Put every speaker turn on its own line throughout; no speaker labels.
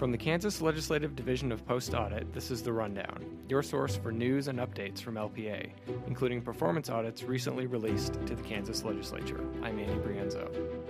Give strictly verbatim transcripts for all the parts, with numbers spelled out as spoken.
From the Kansas Legislative Division of Post Audit, this is The Rundown, your source for news and updates from L P A, including performance audits recently released to the Kansas Legislature. I'm Andy Brienzo.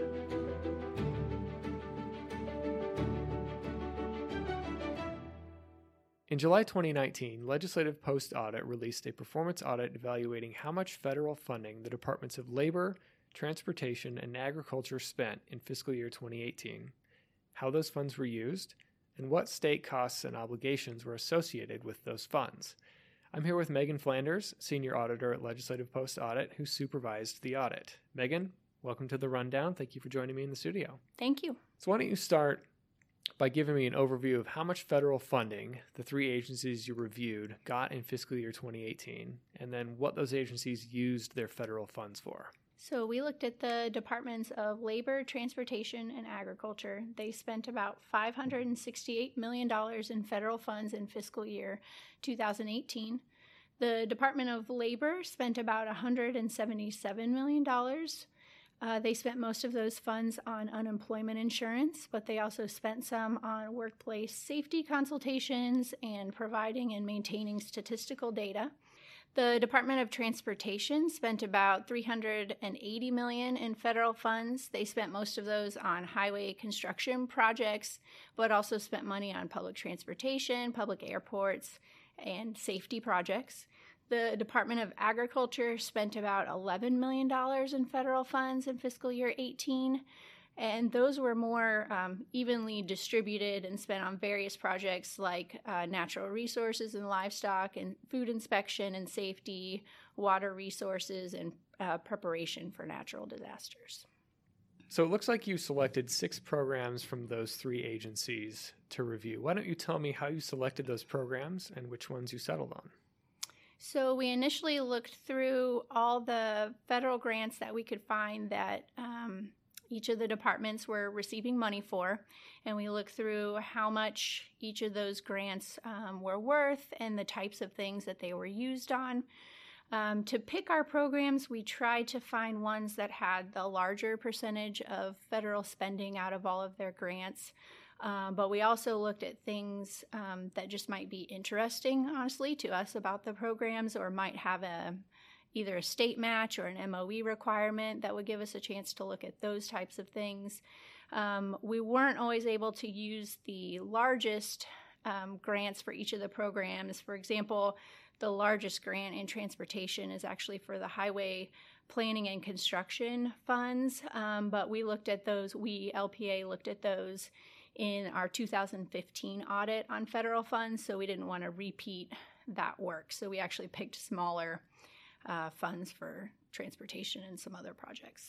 In July twenty nineteen, Legislative Post Audit released a performance audit evaluating how much federal funding the Departments of Labor, Transportation, and Agriculture spent in fiscal year twenty eighteen, how those funds were used, and what state costs and obligations were associated with those funds. I'm here with Megan Flanders, Senior Auditor at Legislative Post Audit, who supervised the audit. Megan, welcome to The Rundown. Thank you for joining me in the studio.
Thank you.
So why don't you start by giving me an overview of how much federal funding the three agencies you reviewed got in fiscal year twenty eighteen, and then what those agencies used their federal funds for.
So we looked at the Departments of Labor, Transportation, and Agriculture. They spent about five hundred sixty-eight million dollars in federal funds in fiscal year two thousand eighteen. The Department of Labor spent about one hundred seventy-seven million dollars. Uh, they spent most of those funds on unemployment insurance, but they also spent some on workplace safety consultations and providing and maintaining statistical data. The Department of Transportation spent about three hundred eighty million dollars in federal funds. They spent most of those on highway construction projects, but also spent money on public transportation, public airports, and safety projects. The Department of Agriculture spent about eleven million dollars in federal funds in fiscal year eighteen, and those were more um, evenly distributed and spent on various projects like uh, natural resources and livestock and food inspection and safety, water resources, and uh, preparation for natural disasters.
So it looks like you selected six programs from those three agencies to review. Why don't you tell me how you selected those programs and which ones you settled on?
So we initially looked through all the federal grants that we could find that um, each of the departments were receiving money for, and we looked through how much each of those grants um, were worth and the types of things that they were used on. Um, to pick our programs, we tried to find ones that had the larger percentage of federal spending out of all of their grants. Um, but we also looked at things um, that just might be interesting, honestly, to us about the programs, or might have a either a state match or an M O E requirement that would give us a chance to look at those types of things. Um, we weren't always able to use the largest um, grants for each of the programs. For example, the largest grant in transportation is actually for the highway planning and construction funds, um, but we looked at those, we, L P A, looked at those in our two thousand fifteen audit on federal funds, so we didn't want to repeat that work. So we actually picked smaller uh, funds for transportation and some other projects.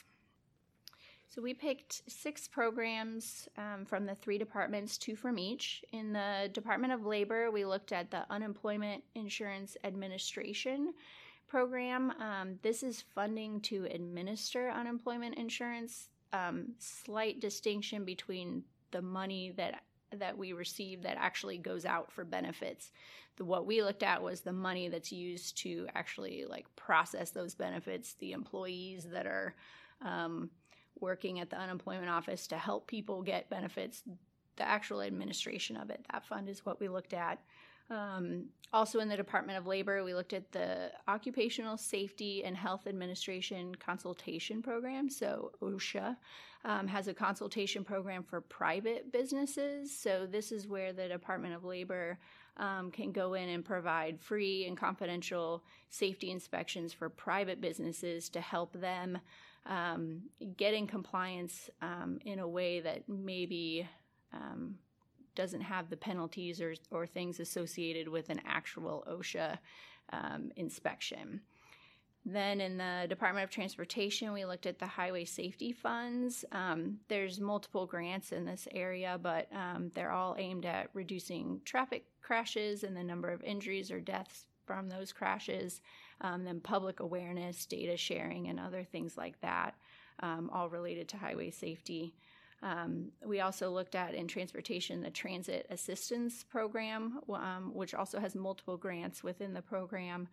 So we picked six programs um, from the three departments, two from each. In the Department of Labor, we looked at the Unemployment Insurance Administration program. Um, this is funding to administer unemployment insurance. Um, slight distinction between the money that that we receive that actually goes out for benefits. The, what we looked at was the money that's used to actually like process those benefits, the employees that are um, working at the unemployment office to help people get benefits, the actual administration of it. That fund is what we looked at. Um, also in the Department of Labor, we looked at the Occupational Safety and Health Administration Consultation Program. So OSHA um, has a consultation program for private businesses. So this is where the Department of Labor um, can go in and provide free and confidential safety inspections for private businesses to help them um, get in compliance um, in a way that maybe um, doesn't have the penalties or, or things associated with an actual OSHA um, inspection. Then in the Department of Transportation, we looked at the highway safety funds. Um, there's multiple grants in this area, but um, they're all aimed at reducing traffic crashes and the number of injuries or deaths from those crashes, um, then public awareness, data sharing, and other things like that, um, all related to highway safety. Um, we also looked at in transportation the Transit Assistance Program, um, which also has multiple grants within the program.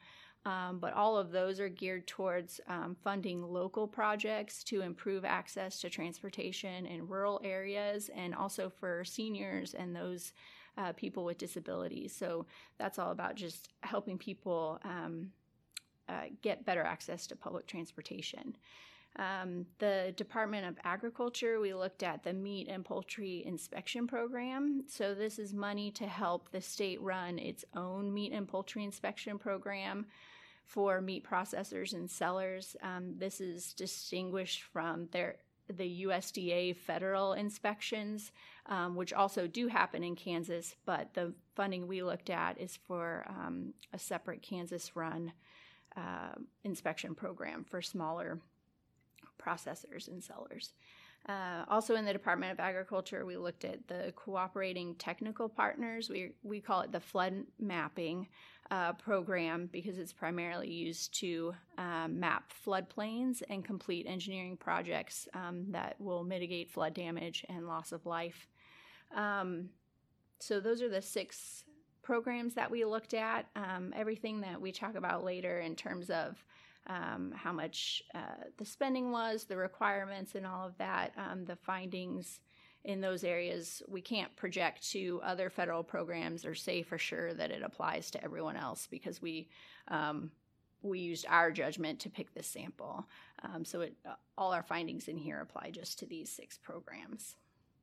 Um, but all of those are geared towards um, funding local projects to improve access to transportation in rural areas, and also for seniors and those uh, people with disabilities. So that's all about just helping people um, uh, get better access to public transportation. Um, the Department of Agriculture, we looked at the Meat and Poultry Inspection Program. So this is money to help the state run its own meat and poultry inspection program for meat processors and sellers. Um, this is distinguished from their the U S D A federal inspections, um, which also do happen in Kansas, but the funding we looked at is for um, a separate Kansas-run uh, inspection program for smaller processors and sellers. Uh, also in the Department of Agriculture, we looked at the cooperating technical partners. We we call it the flood mapping uh, program because it's primarily used to um, map floodplains and complete engineering projects um, that will mitigate flood damage and loss of life. Um, so those are the six programs that we looked at. Um, everything that we talk about later in terms of Um, how much uh, the spending was, the requirements and all of that, um, the findings in those areas, we can't project to other federal programs or say for sure that it applies to everyone else because we um, we used our judgment to pick this sample. Um, so it, uh, all our findings in here apply just to these six programs.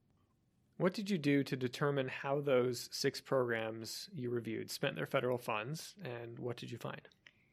What did you do to determine how those six programs you reviewed spent their federal funds, and what did you find?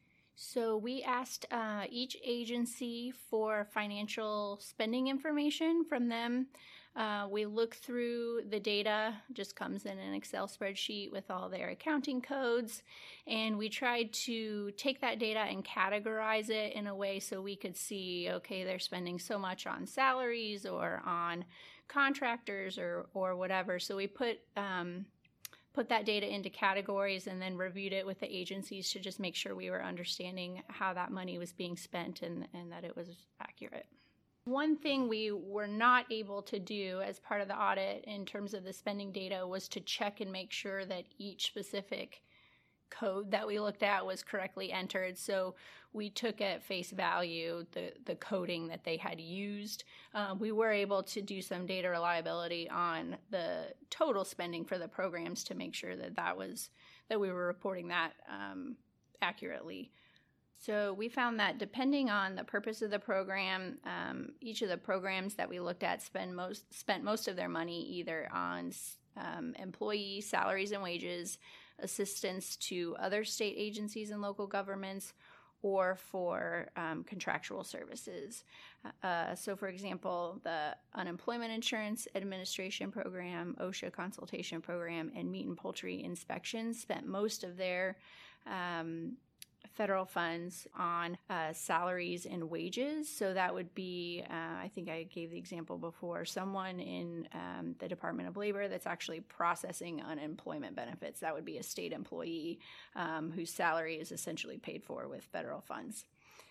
So we asked uh, each agency for financial spending information from them. Uh, we looked through the data, just comes in an Excel spreadsheet with all their accounting codes, and we tried to take that data and categorize it in a way so we could see, okay, they're spending so much on salaries or on contractors or, or whatever. So we put... Um, put that data into categories and then reviewed it with the agencies to just make sure we were understanding how that money was being spent and, and that it was accurate. One thing we were not able to do as part of the audit in terms of the spending data was to check and make sure that each specific code that we looked at was correctly entered. So we took at face value the, the coding that they had used. Um, we were able to do some data reliability on the total spending for the programs to make sure that that was that we were reporting that um, accurately. So we found that depending on the purpose of the program, um, each of the programs that we looked at spend most spent most of their money either on um, employee salaries and wages, assistance to other state agencies and local governments, or for um, contractual services. Uh, so, for example, the Unemployment Insurance Administration Program, OSHA Consultation Program, and Meat and Poultry Inspections spent most of their um, federal funds on uh, salaries and wages. So that would be, uh, I think I gave the example before, someone in um, the Department of Labor that's actually processing unemployment benefits. That would be a state employee um, whose salary is essentially paid for with federal funds.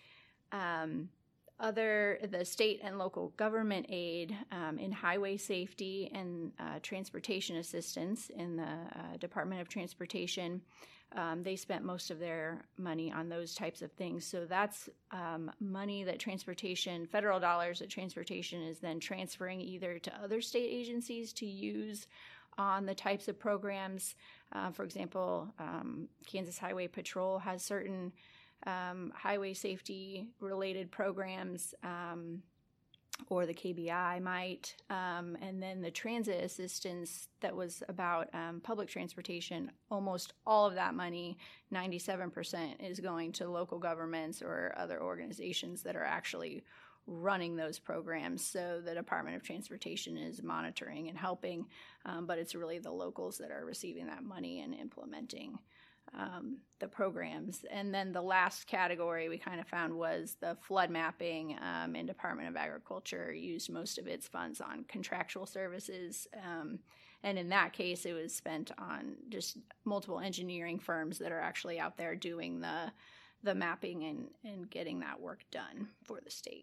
Um, Other, the state and local government aid um, in highway safety and uh, transportation assistance in the uh, Department of Transportation, um, they spent most of their money on those types of things. So that's um, money that transportation, federal dollars that transportation is then transferring either to other state agencies to use on the types of programs. Uh, for example, um, Kansas Highway Patrol has certain Um, highway safety related programs, um, or the K B I might, um, and then the transit assistance that was about um, public transportation. Almost all of that money, ninety-seven percent, is going to local governments or other organizations that are actually running those programs. So the Department of Transportation is monitoring and helping, um, but it's really the locals that are receiving that money and implementing Um, the programs. And then the last category we kind of found was the flood mapping, um, and Department of Agriculture used most of its funds on contractual services. Um, and in that case, it was spent on just multiple engineering firms that are actually out there doing the the mapping and, and getting that work done for the state.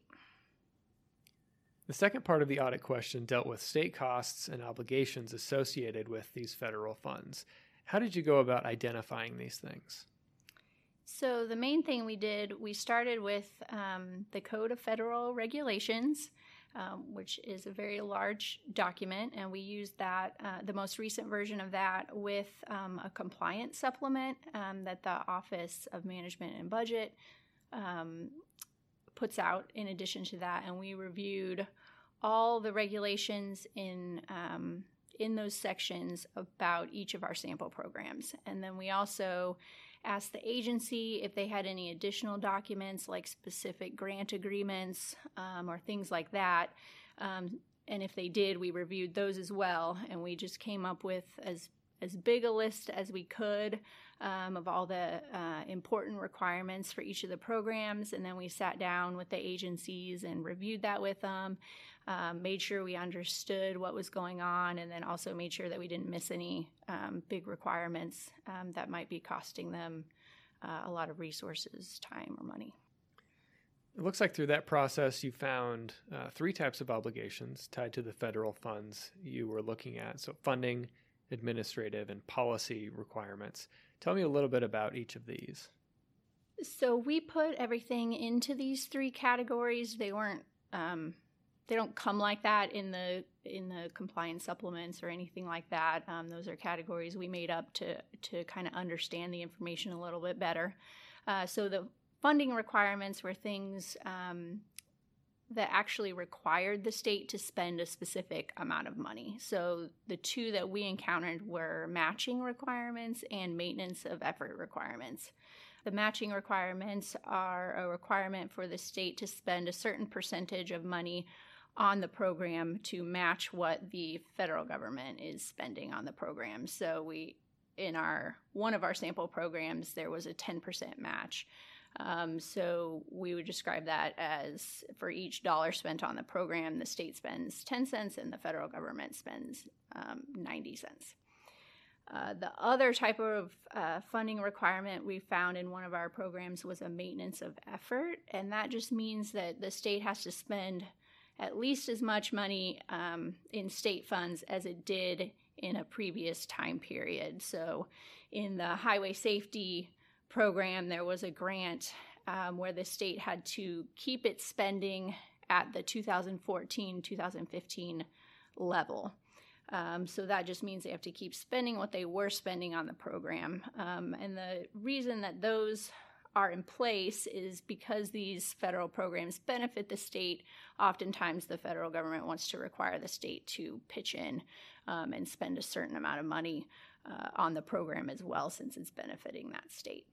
The second part of the audit question dealt with state costs and obligations associated with these federal funds. How did you go about identifying these things?
So the main thing we did, we started with um, the Code of Federal Regulations, um, which is a very large document, and we used that, uh, the most recent version of that, with um, a compliance supplement um, that the Office of Management and Budget um, puts out in addition to that, and we reviewed all the regulations in um, in those sections about each of our sample programs. And then we also asked the agency if they had any additional documents like specific grant agreements um, or things like that. Um, and if they did, we reviewed those as well. And we just came up with as as big a list as we could um, of all the uh, important requirements for each of the programs. And then we sat down with the agencies and reviewed that with them, um, made sure we understood what was going on, and then also made sure that we didn't miss any um, big requirements um, that might be costing them uh, a lot of resources, time, or money.
It looks like through that process you found uh, three types of obligations tied to the federal funds you were looking at. So funding, administrative, and policy requirements. Tell me a little bit about each of these.
So we put everything into these three categories. They weren't, um, they don't come like that in the in the compliance supplements or anything like that. Um, those are categories we made up to to kind of understand the information a little bit better. Uh, so the funding requirements were things um, that actually required the state to spend a specific amount of money. So the two that we encountered were matching requirements and maintenance of effort requirements. The matching requirements are a requirement for the state to spend a certain percentage of money on the program to match what the federal government is spending on the program. So we, in our one of our sample programs, there was a ten percent match. Um, so we would describe that as for each dollar spent on the program, the state spends ten cents and the federal government spends um, ninety cents. Uh, the other type of uh, funding requirement we found in one of our programs was a maintenance of effort, and that just means that the state has to spend at least as much money um, in state funds as it did in a previous time period. So in the highway safety program, there was a grant um, where the state had to keep its spending at the two thousand fourteen two thousand fifteen level. Um, so that just means they have to keep spending what they were spending on the program. Um, and the reason that those are in place is because these federal programs benefit the state. Oftentimes the federal government wants to require the state to pitch in um, and spend a certain amount of money uh, on the program as well, since it's benefiting that state.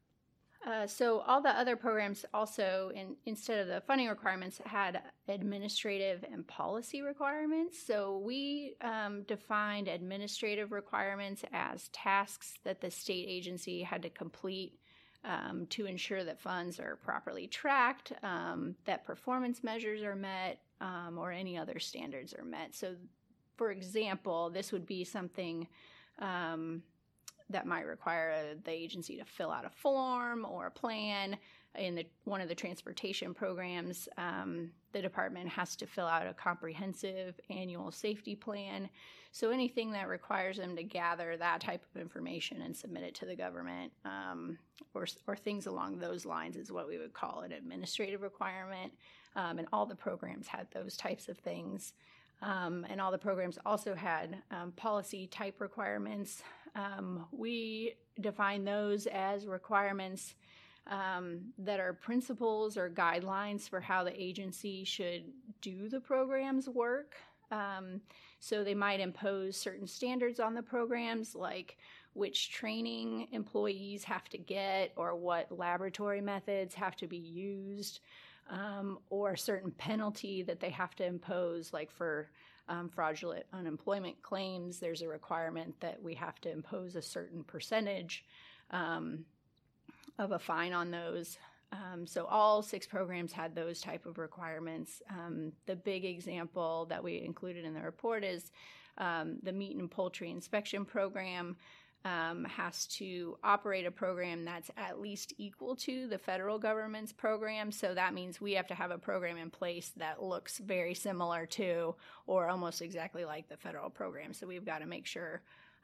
Uh, so all the other programs also, in, instead of the funding requirements, had administrative and policy requirements. So we um, defined administrative requirements as tasks that the state agency had to complete um, to ensure that funds are properly tracked, um, that performance measures are met, um, or any other standards are met. So, for example, this would be something um, that might require the agency to fill out a form or a plan. In the, one of the transportation programs, um, the department has to fill out a comprehensive annual safety plan. So anything that requires them to gather that type of information and submit it to the government, um, or, or things along those lines, is what we would call an administrative requirement. Um, and all the programs had those types of things. Um, and all the programs also had um, policy type requirements. Um, we define those as requirements um, that are principles or guidelines for how the agency should do the program's work. Um, so they might impose certain standards on the programs, like which training employees have to get or what laboratory methods have to be used, um, or a certain penalty that they have to impose, like for Um, fraudulent unemployment claims. There's a requirement that we have to impose a certain percentage um, of a fine on those. Um, so all six programs had those type of requirements. Um, the big example that we included in the report is um, the meat and poultry inspection program. Um, has to operate a program that's at least equal to the federal government's program. So that means we have to have a program in place that looks very similar to or almost exactly like the federal program. So we've got to make sure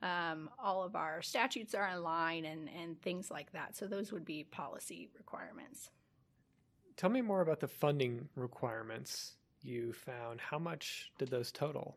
um, all of our statutes are in line and, and things like that. So those would be policy requirements.
Tell me more about the funding requirements you found. How much did those total?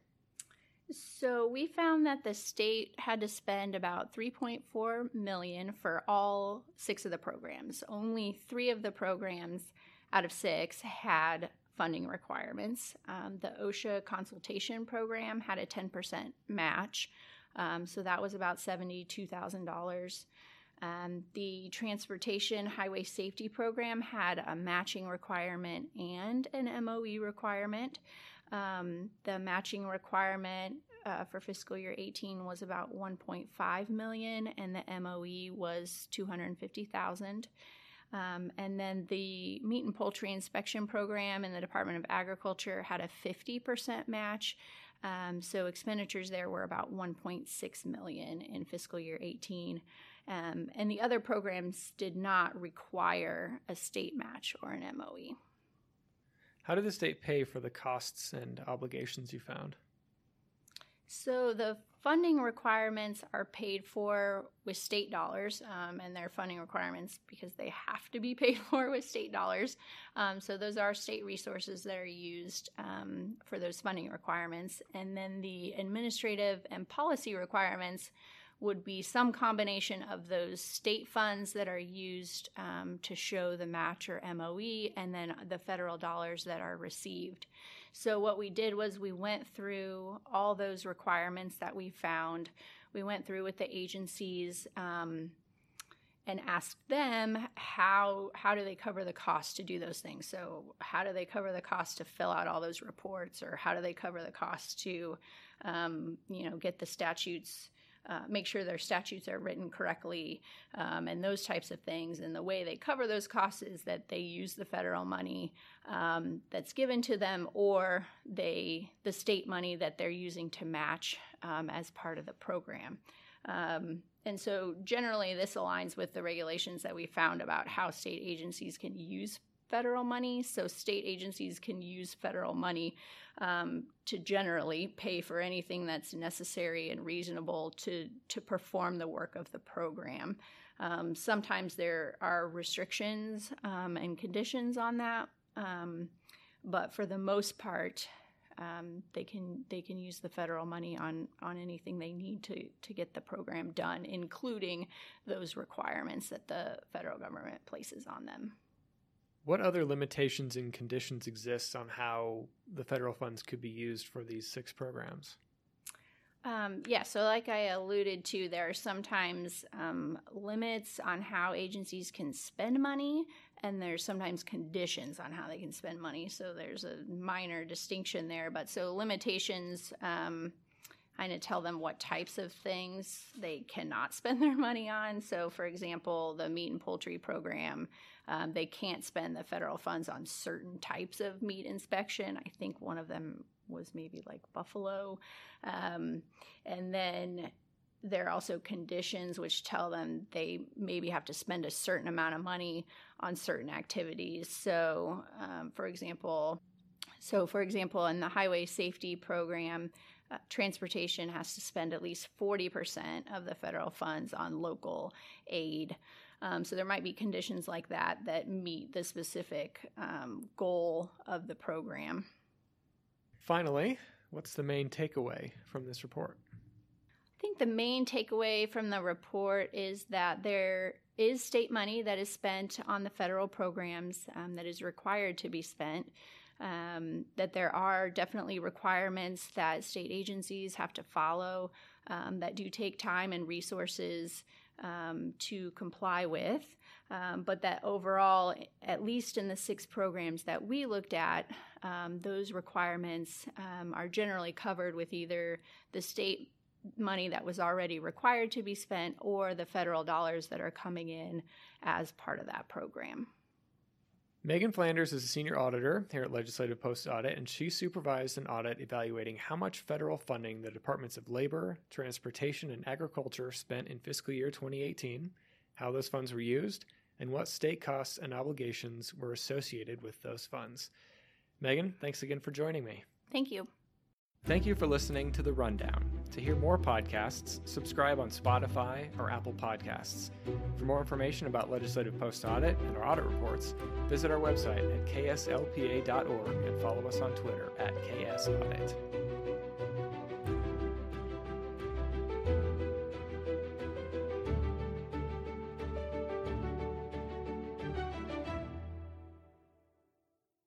So we found that the state had to spend about three point four million dollars for all six of the programs. Only three of the programs out of six had funding requirements. Um, the OSHA consultation program had a ten percent match, um, so that was about seventy-two thousand dollars. Um, the transportation highway safety program had a matching requirement and an M O E requirement. Um, the matching requirement uh, for fiscal year eighteen was about one point five million dollars, and the M O E was two hundred fifty thousand dollars. Um, and then the meat and poultry inspection program in the Department of Agriculture had a fifty percent match. Um, so expenditures there were about one point six million dollars in fiscal year eighteen. Um, and the other programs did not require a state match or an M O E.
How did the state pay for the costs and obligations you found?
So the funding requirements are paid for with state dollars, um, and they're funding requirements because they have to be paid for with state dollars. Um, so those are state resources that are used um, for those funding requirements. And then the administrative and policy requirements would be some combination of those state funds that are used um, to show the match or M O E, and then the federal dollars that are received. So what we did was we went through all those requirements that we found. We went through with the agencies um, and asked them how how do they cover the cost to do those things. So how do they cover the cost to fill out all those reports, or how do they cover the cost to um, you know get the statutes, Uh, make sure their statutes are written correctly, um, and those types of things. And the way they cover those costs is that they use the federal money um, that's given to them, or they the state money that they're using to match um, as part of the program. Um, and so generally this aligns with the regulations that we found about how state agencies can use federal money. So state agencies can use federal money um, to generally pay for anything that's necessary and reasonable to, to perform the work of the program. Um, sometimes there are restrictions um, and conditions on that, um, but for the most part, um, they can they can use the federal money on, on anything they need to, to get the program done, including those requirements that the federal government places on them.
What other limitations and conditions exist on how the federal funds could be used for these six programs?
Um, yeah, so like I alluded to, there are sometimes um, limits on how agencies can spend money, and there's sometimes conditions on how they can spend money. So there's a minor distinction there. But so limitations um, kind of tell them what types of things they cannot spend their money on. So, for example, the meat and poultry program, um, they can't spend the federal funds on certain types of meat inspection. I think one of them was maybe like buffalo. Um, and then there are also conditions which tell them they maybe have to spend a certain amount of money on certain activities. So, um, for example, so for example, in the highway safety program, Uh, transportation has to spend at least forty percent of the federal funds on local aid. Um, so there might be conditions like that that meet the specific um, goal of the program.
Finally, what's the main takeaway from this report?
I think the main takeaway from the report is that there is state money that is spent on the federal programs um, that is required to be spent. Um, that there are definitely requirements that state agencies have to follow um, that do take time and resources um, to comply with, um, but that overall, at least in the six programs that we looked at, um, those requirements um, are generally covered with either the state money that was already required to be spent or the federal dollars that are coming in as part of that program.
Megan Flanders is a senior auditor here at Legislative Post Audit, and she supervised an audit evaluating how much federal funding the Departments of Labor, Transportation, and Agriculture spent in fiscal year twenty eighteen, how those funds were used, and what state costs and obligations were associated with those funds. Megan, thanks again for joining me.
Thank you.
Thank you for listening to The Rundown. To hear more podcasts, subscribe on Spotify or Apple Podcasts. For more information about Legislative Post Audit and our audit reports, visit our website at k s l p a dot org and follow us on Twitter at K S Audit.